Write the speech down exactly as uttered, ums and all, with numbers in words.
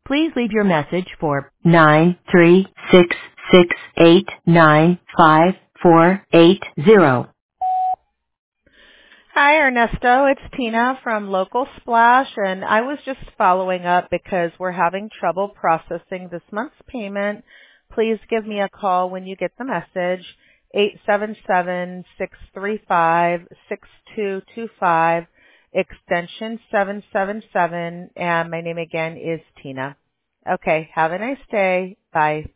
Please leave your message for nine three six six eight nine five four eight zero. Hi, Ernesto. It's Tina from Local Splash, and I was just following up because we're having trouble processing this month's payment. Please give me a call when you get the message, eight seven seven, six three five, six two two five, extension seven seven seven, and my name again is Tina. Okay, have a nice day. Bye.